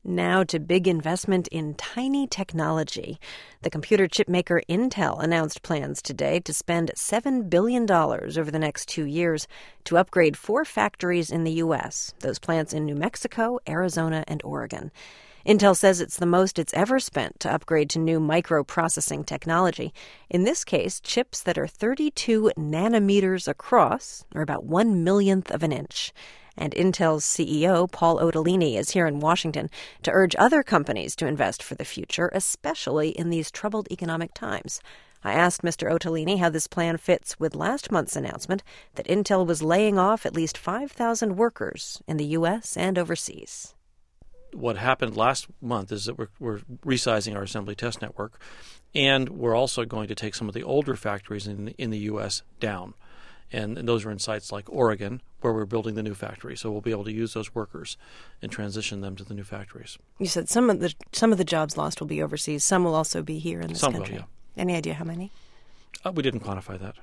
Now to big investment in tiny technology. The computer chip maker Intel announced plans today to spend $7 billion over the next 2 years to upgrade 4 factories in the U.S., those plants in New Mexico, Arizona, and Oregon. Intel says it's the most it's ever spent to upgrade to new microprocessing technology. In this case, chips that are 32 nanometers across, or about 1/1,000,000th of an inch. And Intel's CEO, Paul Otellini, is here in Washington to urge other companies to invest for the future, especially in these troubled economic times. I asked Mr. Otellini how this plan fits with last month's announcement that Intel was laying off at least 5,000 workers in the U.S. and overseas. What happened last month is that we're resizing our assembly test network, and we're also going to take some of the older factories in the U.S. down. And those are in sites like Oregon, where we're building the new factory. So we'll be able to use those workers and transition them to the new factories. You said some of the jobs lost will be overseas. Some will also be here in this country. Some will, yeah. Any idea how many? We didn't quantify that.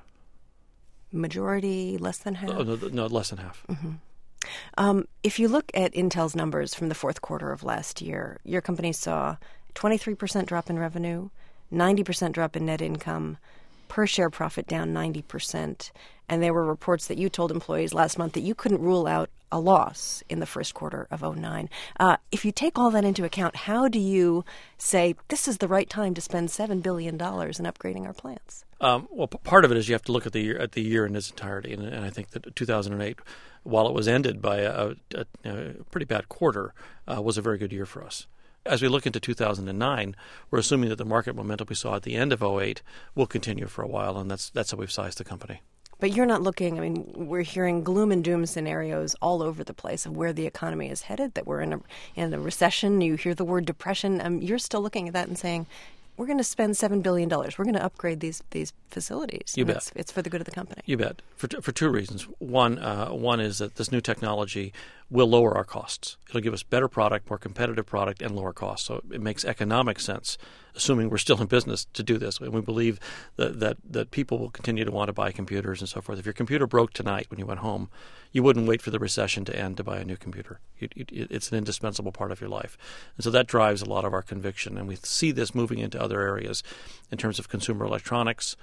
Majority, less than half? No, less than half. Mm-hmm. If you look at Intel's numbers from the fourth quarter of last year, your company saw 23% drop in revenue, 90% drop in net income, per share profit down 90%. And there were reports that you told employees last month that you couldn't rule out a loss in the first quarter of 2009. If you take all that into account, how do you say this is the right time to spend $7 billion in upgrading our plants? Well, part of it is you have to look at the year in its entirety. And I think that 2008, while it was ended by a pretty bad quarter, was a very good year for us. As we look into 2009, we're assuming that the market momentum we saw at the end of 2008 will continue for a while, and that's how we've sized the company. But you're not looking, we're hearing gloom and doom scenarios all over the place of where the economy is headed, that we're in a recession. You hear the word depression. You're still looking at that and saying, we're going to spend $7 billion. We're going to upgrade these facilities. You bet. It's for the good of the company. You bet. For two reasons. One is that this new technology will lower our costs. It'll give us better product, more competitive product, and lower costs. So it makes economic sense, assuming we're still in business, to do this. And we believe that people will continue to want to buy computers and so forth. If your computer broke tonight when you went home, you wouldn't wait for the recession to end to buy a new computer. It's an indispensable part of your life. And so that drives a lot of our conviction. And we see this moving into other areas in terms of consumer electronics,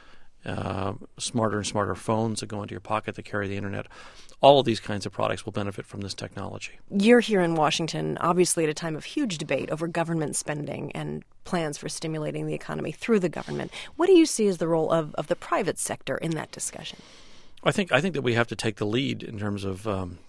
smarter and smarter phones that go into your pocket that carry the internet. All of these kinds of products will benefit from this technology. You're here in Washington, obviously at a time of huge debate over government spending and plans for stimulating the economy through the government. What do you see as the role of the private sector in that discussion? I think that we have to take the lead in terms of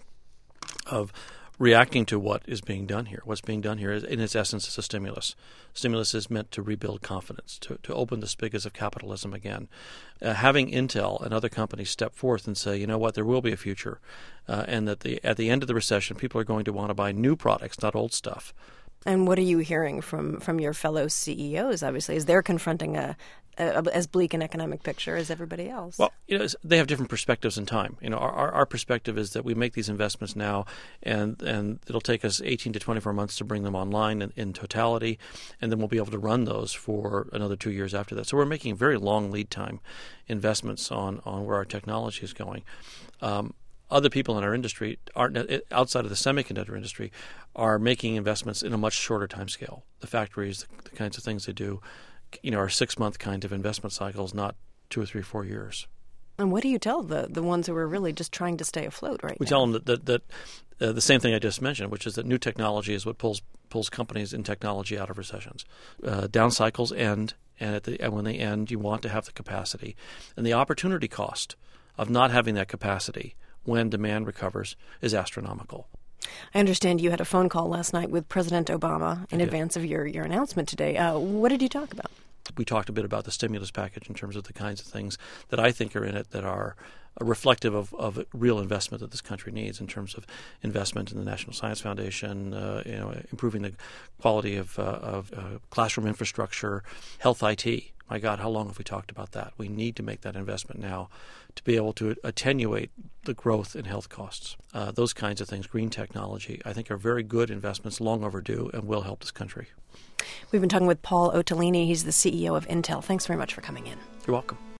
reacting to what is being done here. What's being done here is, in its essence, is a stimulus. Stimulus is meant to rebuild confidence, to open the spigots of capitalism again. Having Intel and other companies step forth and say, you know what, there will be a future, and that at the end of the recession, people are going to want to buy new products, not old stuff. And what are you hearing from your fellow CEOs, obviously, as they're confronting as bleak an economic picture as everybody else? Well, they have different perspectives in time. Our perspective is that we make these investments now, and it'll take us 18 to 24 months to bring them online in totality, and then we'll be able to run those for another 2 years after that. So we're making very long lead time investments on where our technology is going. Other people in our industry, outside of the semiconductor industry, are making investments in a much shorter time scale. The factories, the kinds of things they do, are 6-month kind of investment cycles, not 2 or 3, 4 years. And what do you tell the ones who are really just trying to stay afloat right now? We tell them that the same thing I just mentioned, which is that new technology is what pulls companies in technology out of recessions. Down cycles end, and when they end, you want to have the capacity. And the opportunity cost of not having that capacity when demand recovers is astronomical. I understand you had a phone call last night with President Obama in advance of your announcement today. What did you talk about? We talked a bit about the stimulus package in terms of the kinds of things that I think are in it that are reflective of real investment that this country needs in terms of investment in the National Science Foundation, improving the quality of classroom infrastructure, health IT. My God, how long have we talked about that? We need to make that investment now to be able to attenuate the growth in health costs. Those kinds of things, green technology, I think are very good investments, long overdue, and will help this country. We've been talking with Paul Otellini. He's the CEO of Intel. Thanks very much for coming in. You're welcome.